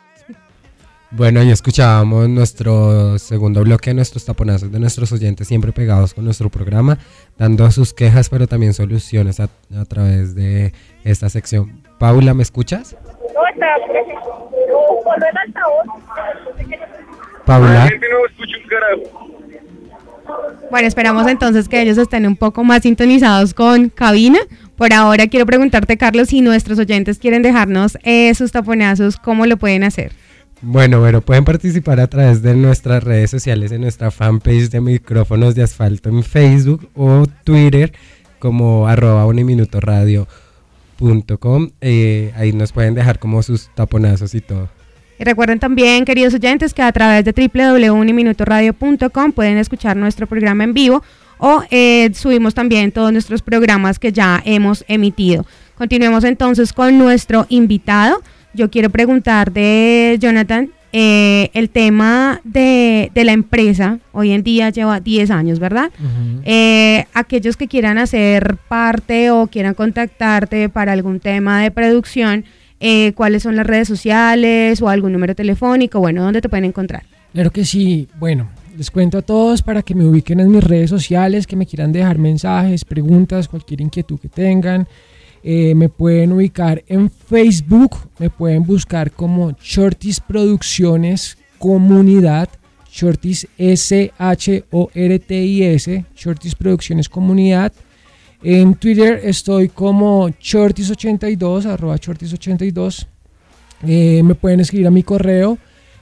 Bueno, ya escuchábamos nuestro segundo bloque, nuestros taponazos de nuestros oyentes, siempre pegados con nuestro programa, dando sus quejas, pero también soluciones a, a través de esta sección. Paula, ¿me escuchas? No, está, no, solo el altavoz. Paula. No escucho un carajo. Bueno, esperamos entonces que ellos estén un poco más sintonizados con cabina. Por ahora quiero preguntarte, Carlos, si nuestros oyentes quieren dejarnos eh, sus taponazos, ¿cómo lo pueden hacer? Bueno, pero pueden participar a través de nuestras redes sociales, en nuestra fanpage de Micrófonos de Asfalto en Facebook o Twitter como arroba uniminutoradio punto com. Eh, ahí nos pueden dejar como sus taponazos y todo. Y recuerden también, queridos oyentes, que a través de doble u doble u doble u punto uniminutoradio punto com pueden escuchar nuestro programa en vivo o eh, subimos también todos nuestros programas que ya hemos emitido. Continuemos entonces con nuestro invitado. Yo quiero preguntar de Jonathan, eh, el tema de, de la empresa, hoy en día lleva diez años, ¿verdad? Uh-huh. Eh, aquellos que quieran hacer parte o quieran contactarte para algún tema de producción, eh, ¿cuáles son las redes sociales o algún número telefónico? Bueno, ¿dónde te pueden encontrar? Claro que sí, bueno, les cuento a todos para que me ubiquen en mis redes sociales, que me quieran dejar mensajes, preguntas, cualquier inquietud que tengan. Eh, me pueden ubicar en Facebook, me pueden buscar como Shorties Producciones Comunidad, Shortis S H O R T I S, Shortis Producciones Comunidad. En Twitter estoy como Shortis ochenta y dos, arroba Shortis ochenta y dos. Eh, me pueden escribir a mi correo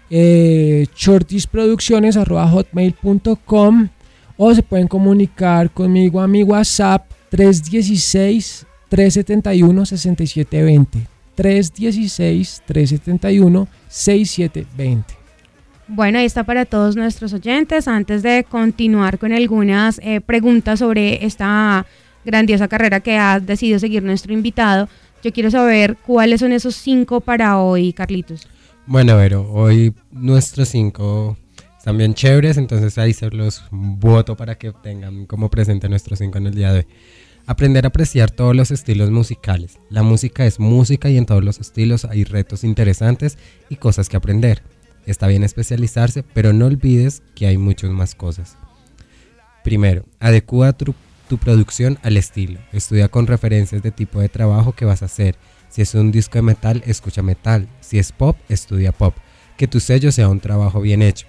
eh, shortisproducciones arroba hotmail punto com, o se pueden comunicar conmigo a mi WhatsApp tres uno seis, tres siete uno, seis siete dos cero, tres uno seis, tres siete uno, seis siete dos cero. Bueno, ahí está para todos nuestros oyentes. Antes de continuar con algunas eh, preguntas sobre esta grandiosa carrera que ha decidido seguir nuestro invitado, yo quiero saber cuáles son esos cinco para hoy, Carlitos. Bueno, Vero, hoy nuestros cinco están bien chéveres, entonces ahí se los voto para que tengan como presente nuestros cinco en el día de hoy. Aprender a apreciar todos los estilos musicales. La música es música y en todos los estilos hay retos interesantes y cosas que aprender. Está bien especializarse, pero no olvides que hay muchas más cosas. Primero, adecúa tu, tu producción al estilo. Estudia con referencias de tipo de trabajo que vas a hacer. Si es un disco de metal, escucha metal. Si es pop, estudia pop. Que tu sello sea un trabajo bien hecho.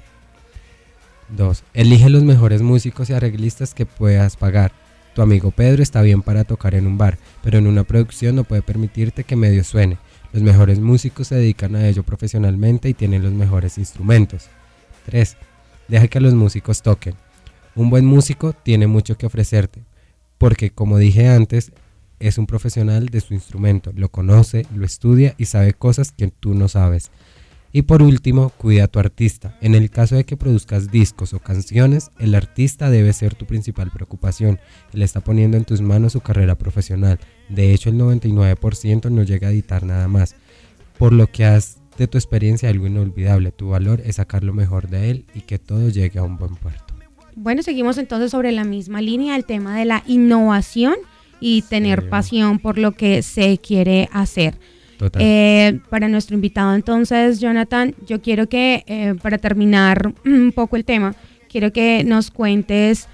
Dos, elige los mejores músicos y arreglistas que puedas pagar. Tu amigo Pedro está bien para tocar en un bar, pero en una producción no puede permitirte que medio suene. Los mejores músicos se dedican a ello profesionalmente y tienen los mejores instrumentos. Tres, deja que los músicos toquen. Un buen músico tiene mucho que ofrecerte, porque como dije antes, es un profesional de su instrumento, lo conoce, lo estudia y sabe cosas que tú no sabes. Y por último, cuida a tu artista. En el caso de que produzcas discos o canciones, el artista debe ser tu principal preocupación. Él está poniendo en tus manos su carrera profesional. De hecho, el noventa y nueve por ciento no llega a editar nada más. Por lo que haz de tu experiencia algo inolvidable. Tu valor es sacar lo mejor de él y que todo llegue a un buen puerto. Bueno, seguimos entonces sobre la misma línea, el tema de la innovación y tener sí. pasión por lo que se quiere hacer. Total. Eh, para nuestro invitado entonces, Jonathan, yo quiero que eh, para terminar un poco el tema, quiero que nos cuentes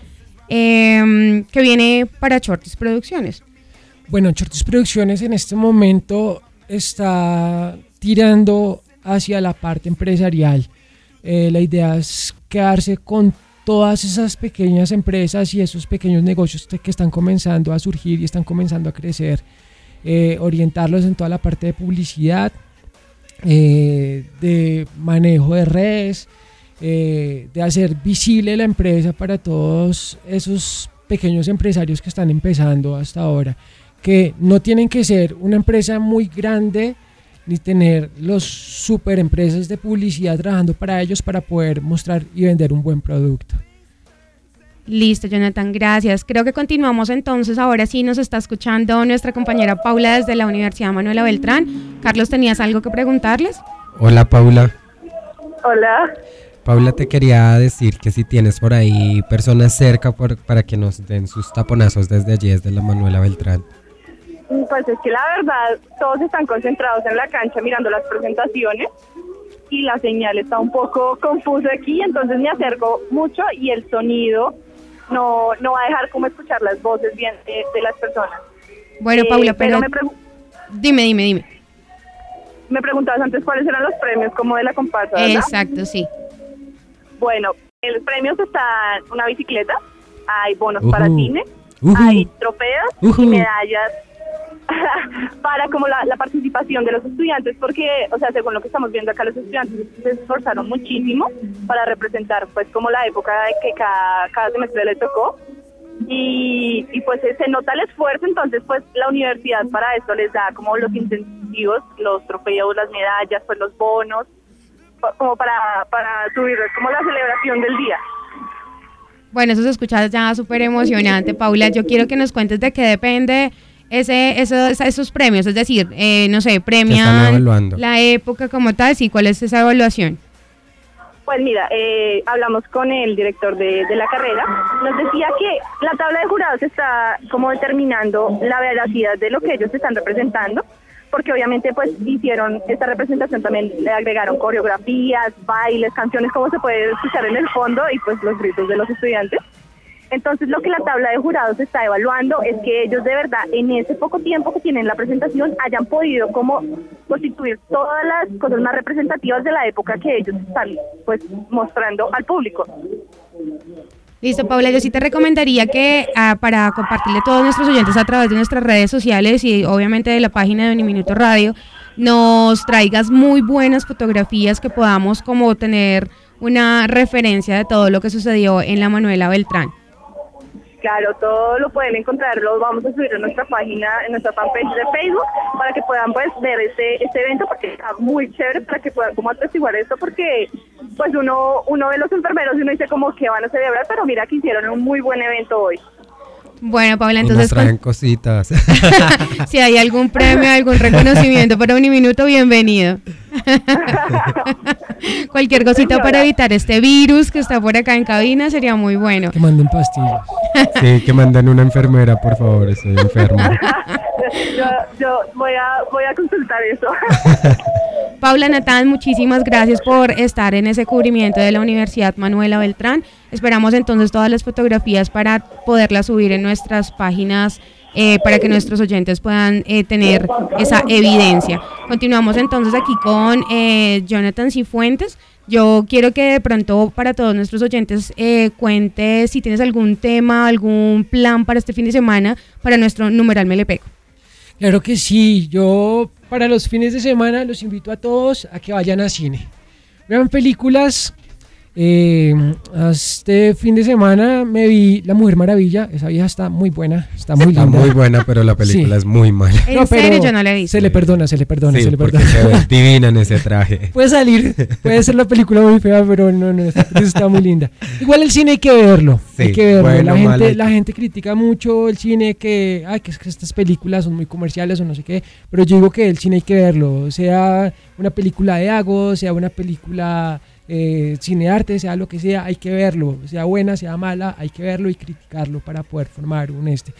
eh, qué viene para Shortis Producciones. Bueno, Shortis Producciones en este momento está tirando hacia la parte empresarial. Eh, la idea es quedarse con todas esas pequeñas empresas y esos pequeños negocios que están comenzando a surgir y están comenzando a crecer. Eh, orientarlos en toda la parte de publicidad, eh, de manejo de redes, eh, de hacer visible la empresa para todos esos pequeños empresarios que están empezando hasta ahora, que no tienen que ser una empresa muy grande ni tener los super empresas de publicidad trabajando para ellos para poder mostrar y vender un buen producto. Listo, Jonathan, gracias. Creo que continuamos entonces. Ahora sí nos está escuchando nuestra compañera Paula desde la Universidad Manuela Beltrán. Carlos, ¿tenías algo que preguntarles? Hola, Paula. Hola. Paula, te quería decir que si tienes por ahí personas cerca por, para que nos den sus taponazos desde allí, desde la Manuela Beltrán. Pues es que la verdad, todos están concentrados en la cancha mirando las presentaciones y la señal está un poco confusa aquí, entonces me acerco mucho y el sonido no, no va a dejar como escuchar las voces bien de, de las personas. Bueno, Paula, eh, pero, pero me pregu- dime, dime, dime. Me preguntabas antes cuáles eran los premios como de la comparsa, ¿verdad? Exacto, sí. Bueno, en los premios están una bicicleta, hay bonos Uh-huh. para cine, Uh-huh. hay trofeos Uh-huh. y medallas para como la, la participación de los estudiantes, porque, o sea, según lo que estamos viendo acá, los estudiantes se esforzaron muchísimo para representar, pues, como la época que cada, cada semestre les tocó, y, y pues se nota el esfuerzo, entonces, pues, la universidad para esto les da como los incentivos, los trofeos, las medallas, pues, los bonos, como para, para subir como la celebración del día. Bueno, eso se escucha ya súper emocionante, Paula. Yo quiero que nos cuentes de qué depende ese, esos, esos premios, es decir, eh, no sé, premian la época como tal, sí, ¿cuál es esa evaluación? Pues mira, eh, hablamos con el director de, de la carrera, nos decía que la tabla de jurados está como determinando la veracidad de lo que ellos están representando, porque obviamente pues hicieron esta representación, también le agregaron coreografías, bailes, canciones, como se puede escuchar en el fondo, y pues los gritos de los estudiantes. Entonces lo que la tabla de jurados está evaluando es que ellos de verdad en ese poco tiempo que tienen la presentación hayan podido como constituir todas las cosas más representativas de la época que ellos están pues mostrando al público. Listo, Paula, yo sí te recomendaría que uh, para compartirle a todos nuestros oyentes a través de nuestras redes sociales y obviamente de la página de Uniminuto Radio, nos traigas muy buenas fotografías que podamos como tener una referencia de todo lo que sucedió en la Manuela Beltrán. Claro, todo lo pueden encontrar, lo vamos a subir en nuestra página, en nuestra fanpage de Facebook, para que puedan pues ver este, este evento, porque está muy chévere, para que puedan como atestiguar esto, porque pues uno, uno ve los enfermeros y uno dice como que van a celebrar, pero mira que hicieron un muy buen evento hoy. Bueno, Paula, entonces... Y nos traen con... cositas. Si hay algún premio, algún reconocimiento para Uniminuto, bienvenido. Cualquier cosita para evitar este virus que está por acá en cabina sería muy bueno. Que manden pastillas. Sí, que manden una enfermera, por favor, estoy enfermo. yo yo voy, a, voy a consultar eso. Paula, Natán, muchísimas gracias por estar en ese cubrimiento de la Universidad Manuela Beltrán. Esperamos entonces todas las fotografías para poderlas subir en nuestras páginas eh, para que nuestros oyentes puedan eh, tener esa evidencia. Continuamos entonces aquí con eh, Jonathan Cifuentes. Yo quiero que de pronto para todos nuestros oyentes eh, cuentes si tienes algún tema, algún plan para este fin de semana para nuestro numeral Me Le Pego. Claro que sí, yo para los fines de semana los invito a todos a que vayan a cine. Vean películas. Eh, este fin de semana me vi La Mujer Maravilla. Esa vieja está muy buena, está muy está linda. muy buena, pero la película sí. es muy mala. ¿En no, serio? Yo no la he visto. Se le perdona, se le perdona, sí, se le porque perdona. se ve divina en ese traje. Puede salir, puede ser la película muy fea, pero no, no, esta actriz está muy linda. Igual el cine hay que verlo, sí, hay que verlo. Bueno, la gente, mal. la gente critica mucho el cine que, ay, que, es que estas películas son muy comerciales o no sé qué, pero yo digo que el cine hay que verlo, sea una película de Ago, sea una película eh, cinearte, sea lo que sea, hay que verlo, sea buena, sea mala, hay que verlo y criticarlo para poder formar un este.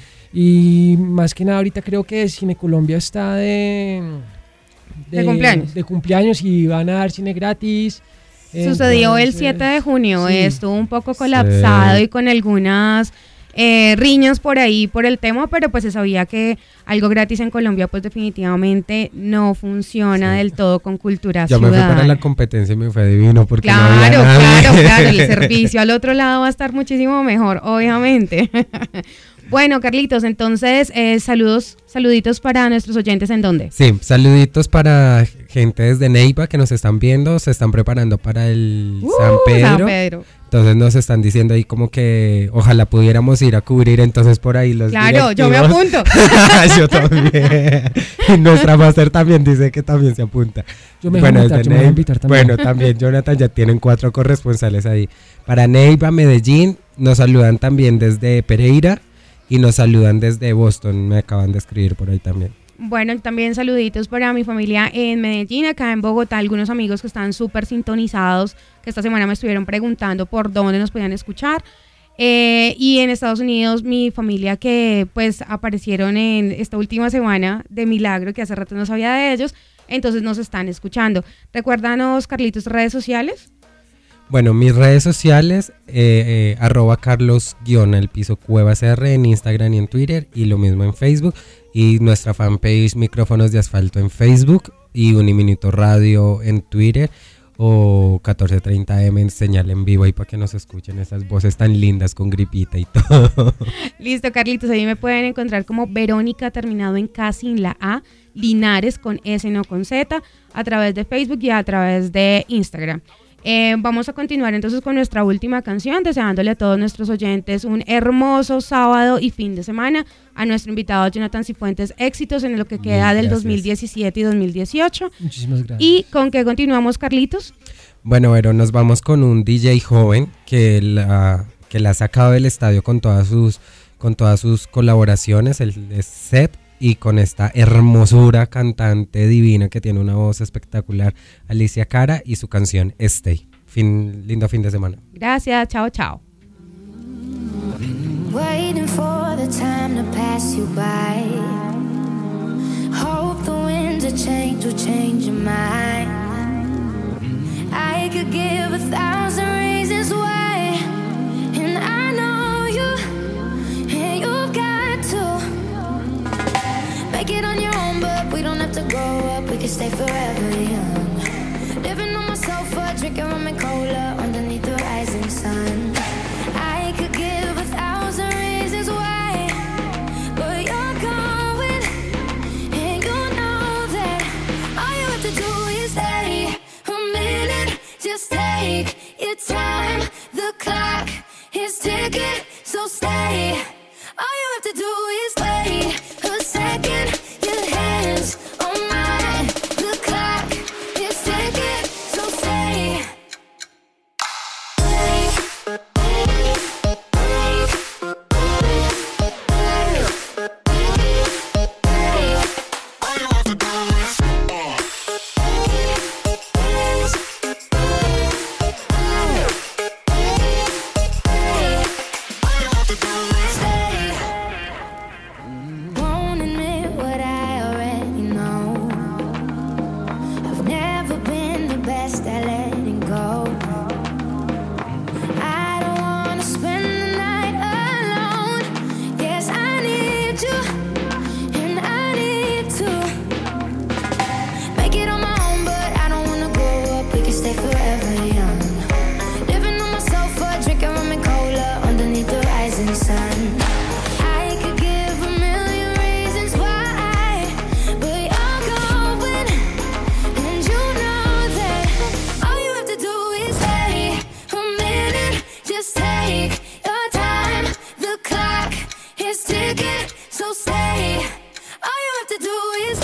Y más que nada ahorita creo que Cine Colombia está de, de, de cumpleaños. de cumpleaños y van a dar cine gratis. Sucedió entonces, el siete de junio, sí, estuvo un poco colapsado sí. y con algunas eh, riñas por ahí por el tema, pero pues se sabía que algo gratis en Colombia pues definitivamente no funciona sí. del todo con cultura Yo ciudadana. me fui para la competencia y me fue divino porque claro, no había nadie. Claro, claro, el servicio al otro lado va a estar muchísimo mejor, obviamente. Bueno, Carlitos, entonces eh, saludos, saluditos para nuestros oyentes, ¿en dónde? Sí, saluditos para gente desde Neiva que nos están viendo, se están preparando para el uh, San Pedro. San Pedro. Entonces nos están diciendo ahí como que ojalá pudiéramos ir a cubrir, entonces por ahí los Claro, yo me apunto. Yo también. Y nuestra máster también dice que también se apunta. Yo me bueno, voy a invitar, yo me voy a invitar también. Bueno, también Jonathan, ya tienen cuatro corresponsales ahí. Para Neiva, Medellín, nos saludan también desde Pereira y nos saludan desde Boston, me acaban de escribir por ahí también. Bueno, también saluditos para mi familia en Medellín, acá en Bogotá, algunos amigos que están súper sintonizados, que esta semana me estuvieron preguntando por dónde nos podían escuchar. Eh, y en Estados Unidos, mi familia que pues aparecieron en esta última semana de milagro, que hace rato no sabía de ellos, entonces nos están escuchando. Recuérdanos, Carlitos, redes sociales. Bueno, mis redes sociales, eh, eh, arroba Carlos guión el piso Cuevas R en Instagram y en Twitter, y lo mismo en Facebook, y nuestra fanpage Micrófonos de Asfalto en Facebook, y Uniminuto Radio en Twitter, o catorce treinta eme en señal en vivo ahí para que nos escuchen esas voces tan lindas con gripita y todo. Listo, Carlitos, ahí me pueden encontrar como Verónica terminado en K sin la A, Linares con S no con Z, a través de Facebook y a través de Instagram. Eh, vamos a continuar entonces con nuestra última canción, deseándole a todos nuestros oyentes un hermoso sábado y fin de semana. A nuestro invitado Jonathan Cifuentes, éxitos en lo que queda Bien, del dos mil diecisiete y dos mil dieciocho. Muchísimas gracias. ¿Y con qué continuamos, Carlitos? Bueno, pero nos vamos con un D J joven que la, que la ha sacado del estadio con todas sus, con todas sus colaboraciones, el, el set. Y con esta hermosura cantante divina que tiene una voz espectacular, Alicia Cara, y su canción Stay. Fin, lindo fin de semana. Gracias, chao, chao. Waiting for the time to pass you by. Hope the winds of change will change your mind. I could give a thousand reasons why, and I know you stay forever young. Living on my sofa, drinking rum and cola underneath the rising sun. I could give a thousand reasons why, but you're going, and you know that all you have to do is stay a minute. Just take your time. The clock is ticking, so stay. All you have to do is wait a second. Your hands on mine. The clock is ticking, so stay. Won't admit what I already know. I've never been the best at letting go. I don't wanna spend the night alone. Yes, I need you, and I need to make it on my own, but I don't wanna grow up. We can stay forever young. Living on my sofa, drinking rum and cola underneath the rising sun. I could give a million reasons why, but you're going, and you know that all you have to do is stay a minute. Just take your time. The clock is ticking, so stay. All you have to do is